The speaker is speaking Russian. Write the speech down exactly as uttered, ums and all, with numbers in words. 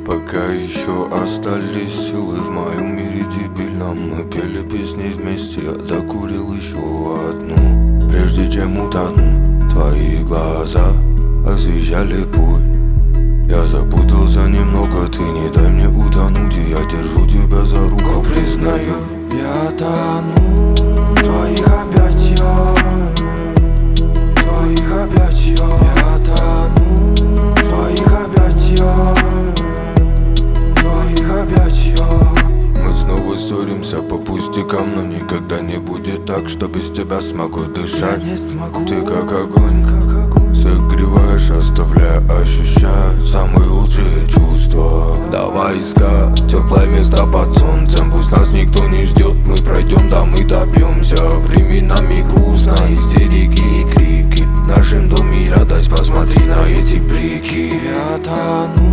Пока еще остались силы в моем мире дебильном, мы пели песни вместе, я докурил еще одну. Прежде чем утону, твои глаза освещали путь. Я запутался немного, ты не дай мне утонуть, и я держу тебя за руку, признаю. Я тону в твоих объятиях, твоих объятиях. Я тону в твоих объятиях, твоих объятиях. Мы снова ссоримся по пустякам, но никогда не будет так, что без тебя смогу дышать. Я не смогу. Ты как огонь, как огонь, согреваешь, оставляя ощущать самые лучшие чувства. Давай искать теплое место под солнцем, пусть нас никто не ждет, мы пройдем, да мы добьемся. Временами грустно, истерики и крики, в нашем доме радость, посмотри на эти блики. Я тону